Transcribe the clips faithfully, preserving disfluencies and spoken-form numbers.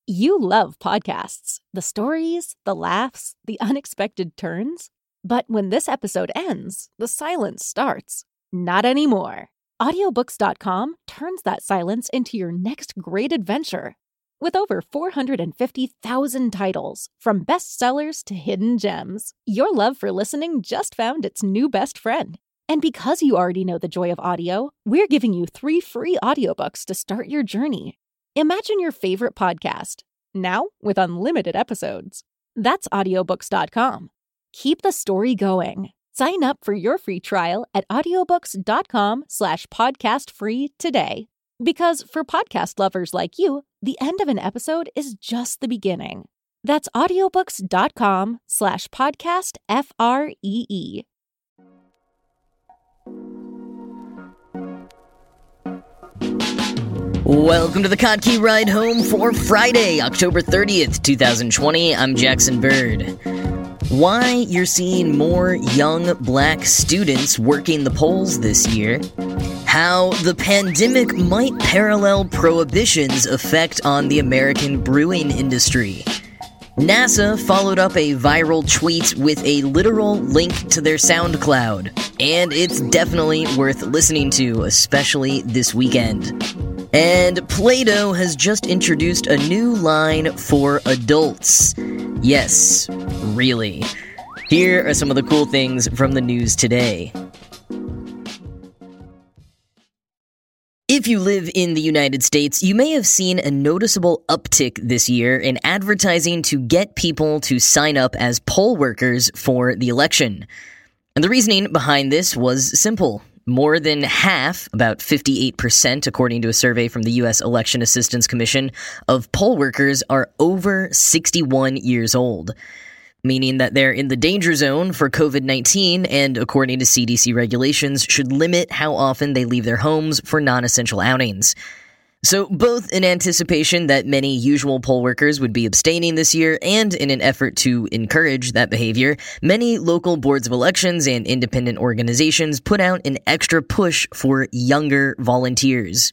You love podcasts, the stories, the laughs, the unexpected turns. But when this episode ends, the silence starts. Not anymore. Audiobooks dot com turns that silence into your next great adventure. With over four hundred fifty thousand titles, from bestsellers to hidden gems, your love for listening just found its new best friend. And because you already know the joy of audio, we're giving you three free audiobooks to start your journey. Imagine your favorite podcast, now with unlimited episodes. That's audiobooks dot com. Keep the story going. Sign up for your free trial at audiobooks dot com slash podcast free today. Because for podcast lovers like you, the end of an episode is just the beginning. That's audiobooks dot com slash podcast F R E E. Welcome to the Kottke Ride Home for Friday, October thirtieth, twenty twenty. I'm Jackson Bird. Why you're seeing more young black students working the polls this year, how the pandemic might parallel Prohibition's effect on the American brewing industry. NASA followed up a viral tweet with a literal link to their SoundCloud, and it's definitely worth listening to, especially this weekend. And Play-Doh has just introduced a new line for adults. Yes, really. Here are some of the cool things from the news today. If you live in the United States, you may have seen a noticeable uptick this year in advertising to get people to sign up as poll workers for the election. And the reasoning behind this was simple. More than half, about fifty-eight percent, according to a survey from the U S Election Assistance Commission, of poll workers are over sixty-one years old, meaning that they're in the danger zone for covid nineteen and, according to C D C regulations, should limit how often they leave their homes for non-essential outings. So, both in anticipation that many usual poll workers would be abstaining this year and in an effort to encourage that behavior, many local boards of elections and independent organizations put out an extra push for younger volunteers.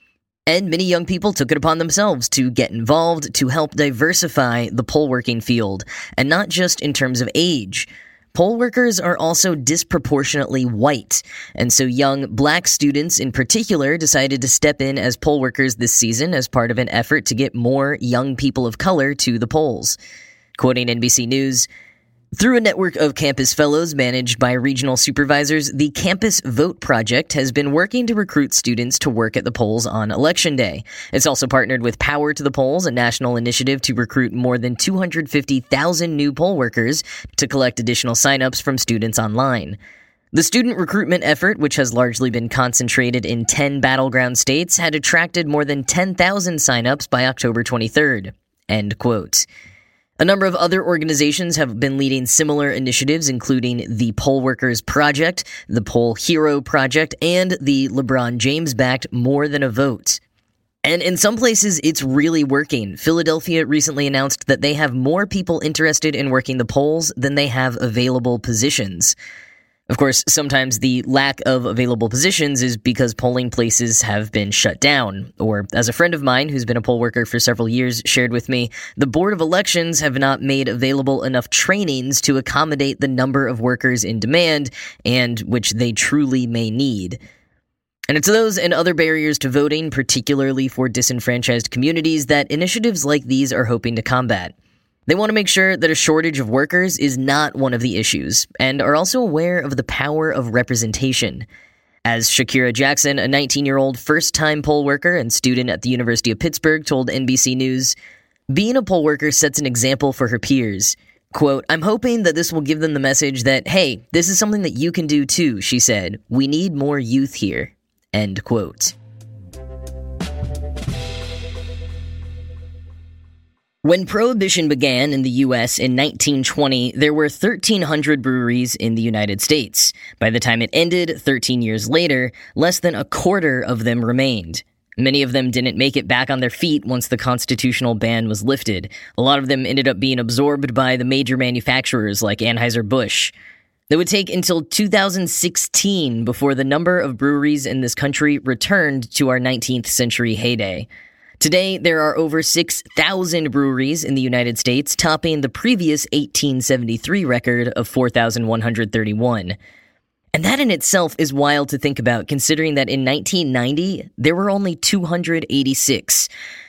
And many young people took it upon themselves to get involved to help diversify the poll working field, and not just in terms of age. Poll workers are also disproportionately white, and so young black students in particular decided to step in as poll workers this season as part of an effort to get more young people of color to the polls. Quoting N B C News, through a network of campus fellows managed by regional supervisors, the Campus Vote Project has been working to recruit students to work at the polls on Election Day. It's also partnered with Power to the Polls, a national initiative to recruit more than two hundred fifty thousand new poll workers to collect additional signups from students online. The student recruitment effort, which has largely been concentrated in ten battleground states, had attracted more than ten thousand signups by October twenty-third. End quote. A number of other organizations have been leading similar initiatives, including the Poll Workers Project, the Poll Hero Project, and the LeBron James-backed More Than a Vote. And in some places, it's really working. Philadelphia recently announced that they have more people interested in working the polls than they have available positions. Of course, sometimes the lack of available positions is because polling places have been shut down. Or, as a friend of mine who's been a poll worker for several years shared with me, the Board of Elections have not made available enough trainings to accommodate the number of workers in demand, and which they truly may need. And it's those and other barriers to voting, particularly for disenfranchised communities, that initiatives like these are hoping to combat. They want to make sure that a shortage of workers is not one of the issues, and are also aware of the power of representation. As Shakira Jackson, a nineteen-year-old first-time poll worker and student at the University of Pittsburgh, told N B C News, being a poll worker sets an example for her peers. Quote, I'm hoping that this will give them the message that, hey, this is something that you can do too, she said. We need more youth here. End quote. When Prohibition began in the U S in nineteen twenty, there were thirteen hundred breweries in the United States. By the time it ended, thirteen years later, less than a quarter of them remained. Many of them didn't make it back on their feet once the constitutional ban was lifted. A lot of them ended up being absorbed by the major manufacturers like Anheuser-Busch. It would take until two thousand sixteen before the number of breweries in this country returned to our nineteenth century heyday. Today, there are over six thousand breweries in the United States, topping the previous eighteen seventy-three record of four thousand one hundred thirty-one. And that in itself is wild to think about, considering that in nineteen ninety, there were only two hundred eighty-six.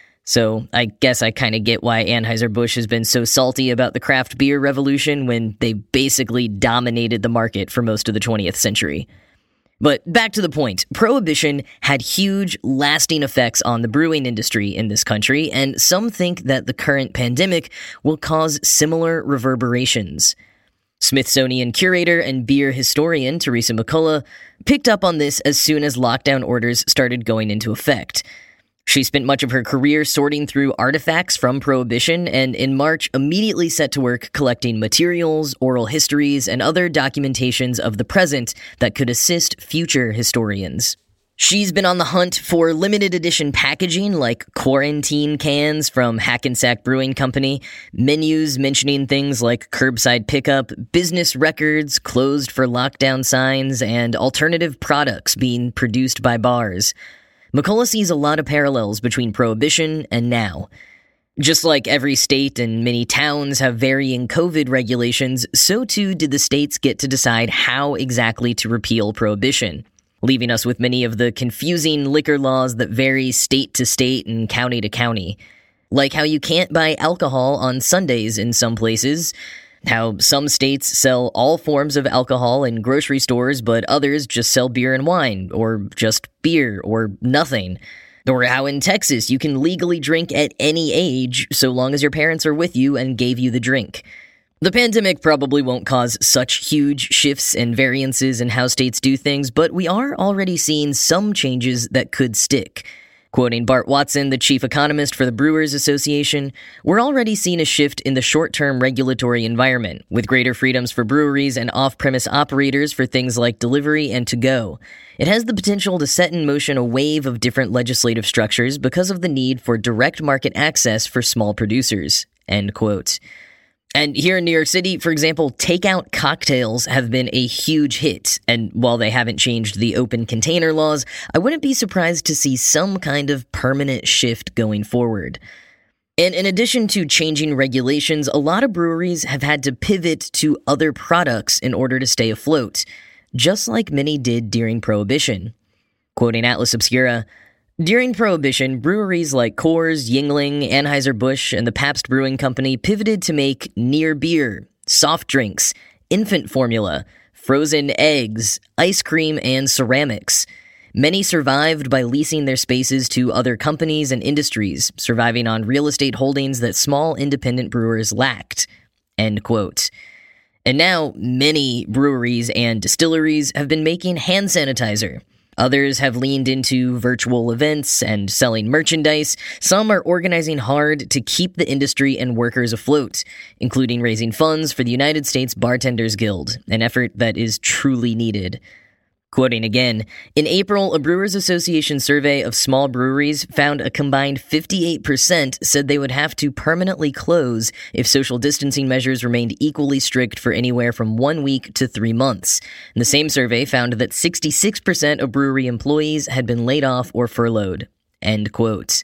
So I guess I kind of get why Anheuser-Busch has been so salty about the craft beer revolution when they basically dominated the market for most of the twentieth century. But back to the point, Prohibition had huge, lasting effects on the brewing industry in this country, and some think that the current pandemic will cause similar reverberations. Smithsonian curator and beer historian Teresa McCullough picked up on this as soon as lockdown orders started going into effect. She spent much of her career sorting through artifacts from Prohibition, and in March immediately set to work collecting materials, oral histories, and other documentations of the present that could assist future historians. She's been on the hunt for limited edition packaging like quarantine cans from Hackensack Brewing Company, menus mentioning things like curbside pickup, business records closed for lockdown signs, and alternative products being produced by bars. McCullough sees a lot of parallels between Prohibition and now. Just like every state and many towns have varying COVID regulations, so too did the states get to decide how exactly to repeal Prohibition, leaving us with many of the confusing liquor laws that vary state to state and county to county. Like how you can't buy alcohol on Sundays in some places, how some states sell all forms of alcohol in grocery stores, but others just sell beer and wine, or just beer, or nothing. Or how in Texas you can legally drink at any age, so long as your parents are with you and gave you the drink. The pandemic probably won't cause such huge shifts and variances in how states do things, but we are already seeing some changes that could stick. Quoting Bart Watson, the chief economist for the Brewers Association, "We're already seeing a shift in the short-term regulatory environment, with greater freedoms for breweries and off-premise operators for things like delivery and to-go. It has the potential to set in motion a wave of different legislative structures because of the need for direct market access for small producers." End quote. And here in New York City, for example, takeout cocktails have been a huge hit, and while they haven't changed the open container laws, I wouldn't be surprised to see some kind of permanent shift going forward. And in addition to changing regulations, a lot of breweries have had to pivot to other products in order to stay afloat, just like many did during Prohibition. Quoting Atlas Obscura, "During Prohibition, breweries like Coors, Yuengling, Anheuser-Busch, and the Pabst Brewing Company pivoted to make near beer, soft drinks, infant formula, frozen eggs, ice cream, and ceramics. Many survived by leasing their spaces to other companies and industries, surviving on real estate holdings that small independent brewers lacked." End quote. And now, many breweries and distilleries have been making hand sanitizer. Others have leaned into virtual events and selling merchandise. Some are organizing hard to keep the industry and workers afloat, including raising funds for the United States Bartenders Guild, an effort that is truly needed. Quoting again, "In April, a Brewers Association survey of small breweries found a combined fifty-eight percent said they would have to permanently close if social distancing measures remained equally strict for anywhere from one week to three months. And the same survey found that sixty-six percent of brewery employees had been laid off or furloughed." End quote.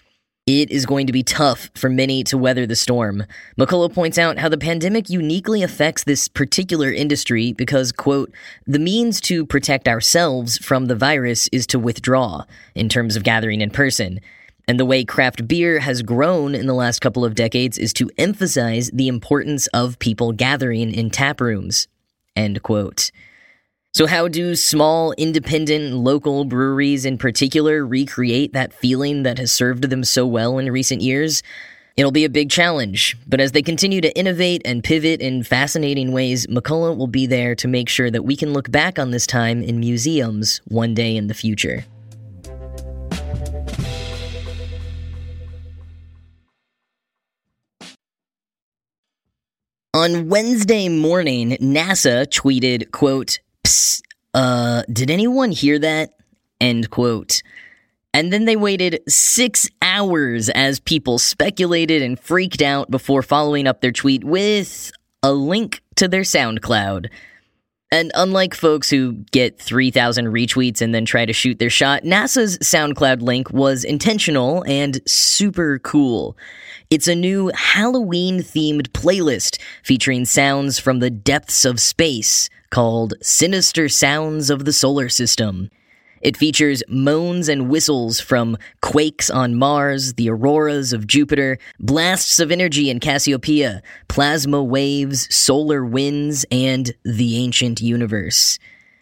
It is going to be tough for many to weather the storm. McCullough points out how the pandemic uniquely affects this particular industry because, quote, "the means to protect ourselves from the virus is to withdraw, in terms of gathering in person. And the way craft beer has grown in the last couple of decades is to emphasize the importance of people gathering in tap rooms." End quote. So how do small, independent, local breweries in particular recreate that feeling that has served them so well in recent years? It'll be a big challenge, but as they continue to innovate and pivot in fascinating ways, McCullough will be there to make sure that we can look back on this time in museums one day in the future. On Wednesday morning, NASA tweeted, quote, "Psst, uh, did anyone hear that?" End quote. And then they waited six hours as people speculated and freaked out before following up their tweet with a link to their SoundCloud. And unlike folks who get three thousand retweets and then try to shoot their shot, NASA's SoundCloud link was intentional and super cool. It's a new Halloween-themed playlist featuring sounds from the depths of space called Sinister Sounds of the Solar System. It features moans and whistles from quakes on Mars, the auroras of Jupiter, blasts of energy in Cassiopeia, plasma waves, solar winds, and the ancient universe.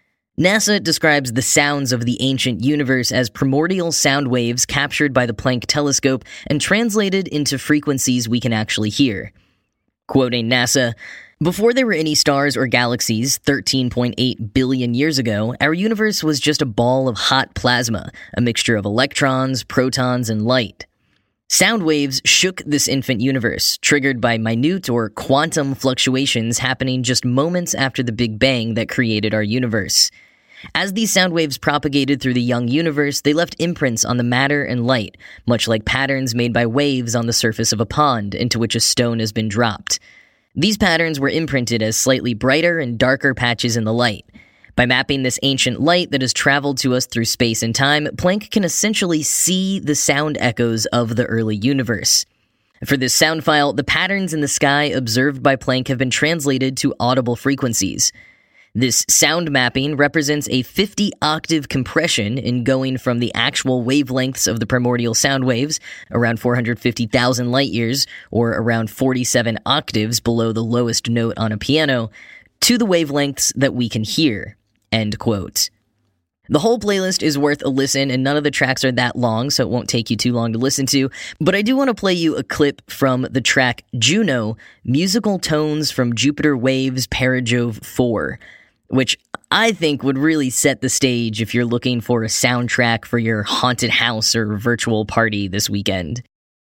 NASA describes the sounds of the ancient universe as primordial sound waves captured by the Planck telescope and translated into frequencies we can actually hear. Quoting NASA, "Before there were any stars or galaxies thirteen point eight billion years ago, our universe was just a ball of hot plasma, a mixture of electrons, protons, and light. Sound waves shook this infant universe, triggered by minute or quantum fluctuations happening just moments after the Big Bang that created our universe. As these sound waves propagated through the young universe, they left imprints on the matter and light, much like patterns made by waves on the surface of a pond into which a stone has been dropped. These patterns were imprinted as slightly brighter and darker patches in the light. By mapping this ancient light that has traveled to us through space and time, Planck can essentially see the sound echoes of the early universe. For this sound file, the patterns in the sky observed by Planck have been translated to audible frequencies. This sound mapping represents a fifty-octave compression in going from the actual wavelengths of the primordial sound waves, around four hundred fifty thousand light-years, or around forty-seven octaves below the lowest note on a piano, to the wavelengths that we can hear." End quote. The whole playlist is worth a listen, and none of the tracks are that long, so it won't take you too long to listen to, but I do want to play you a clip from the track Juno, Musical Tones from Jupiter Waves Perijove four, which I think would really set the stage if you're looking for a soundtrack for your haunted house or virtual party this weekend.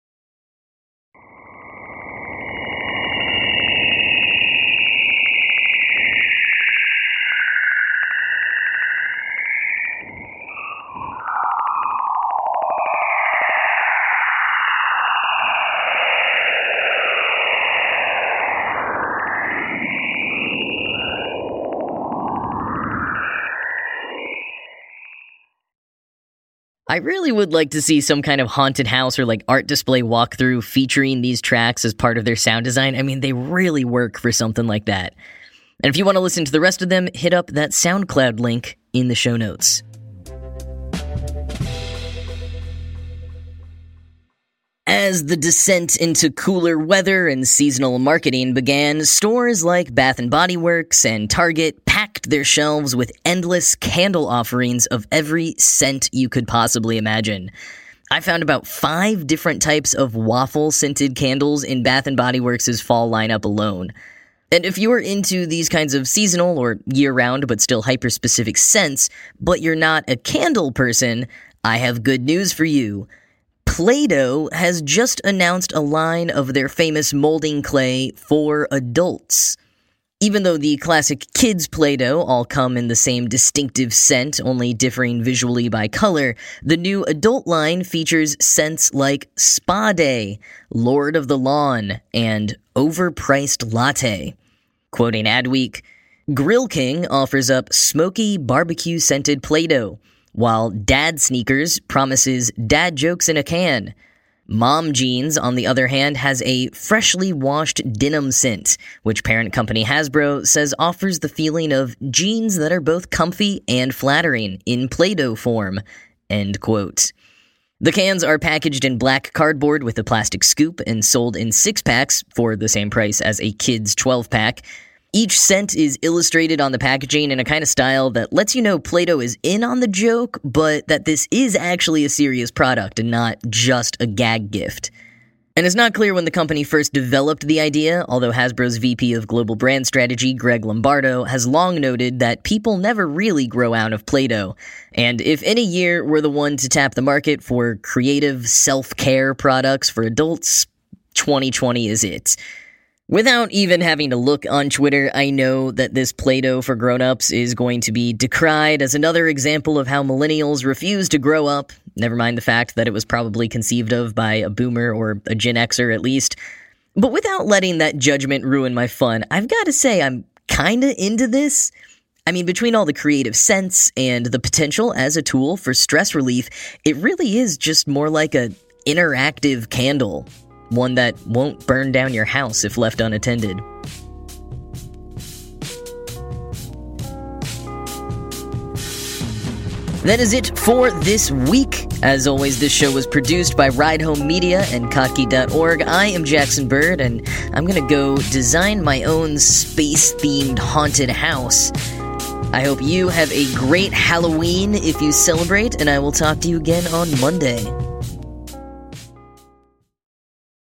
I really would like to see some kind of haunted house or like art display walkthrough featuring these tracks as part of their sound design. I mean, they really work for something like that. And if you want to listen to the rest of them, hit up that SoundCloud link in the show notes. As the descent into cooler weather and seasonal marketing began, stores like Bath and Body Works and Target packed their shelves with endless candle offerings of every scent you could possibly imagine. I found about five different types of waffle-scented candles in Bath and Body Works' fall lineup alone. And if you are into these kinds of seasonal or year-round but still hyper-specific scents, but you're not a candle person, I have good news for you. Play-Doh has just announced a line of their famous molding clay for adults. Even though the classic kids Play-Doh all come in the same distinctive scent, only differing visually by color, the new adult line features scents like Spa Day, Lord of the Lawn, and Overpriced Latte. Quoting Adweek, Grill King offers up smoky barbecue-scented Play-Doh, while Dad Sneakers promises dad jokes in a can. Mom Jeans, on the other hand, has a freshly washed denim scent, which parent company Hasbro says offers the feeling of jeans that are both comfy and flattering in Play-Doh form. End quote. The cans are packaged in black cardboard with a plastic scoop and sold in six-packs for the same price as a kid's twelve-pack. Each scent is illustrated on the packaging in a kind of style that lets you know Play-Doh is in on the joke, but that this is actually a serious product and not just a gag gift. And it's not clear when the company first developed the idea, although Hasbro's V P of Global Brand Strategy, Greg Lombardo, has long noted that people never really grow out of Play-Doh. And if any year were the one to tap the market for creative self-care products for adults, twenty twenty is it. Without even having to look on Twitter, I know that this Play-Doh for grown-ups is going to be decried as another example of how millennials refuse to grow up, never mind the fact that it was probably conceived of by a boomer or a Gen Xer at least. But without letting that judgment ruin my fun, I've got to say I'm kinda into this. I mean, between all the creative sense and the potential as a tool for stress relief, it really is just more like a interactive candle, one that won't burn down your house if left unattended. That is it for this week. As always, this show was produced by Ride Home Media and Kottke dot org. I am Jackson Bird, and I'm gonna go design my own space-themed haunted house. I hope you have a great Halloween if you celebrate, and I will talk to you again on Monday.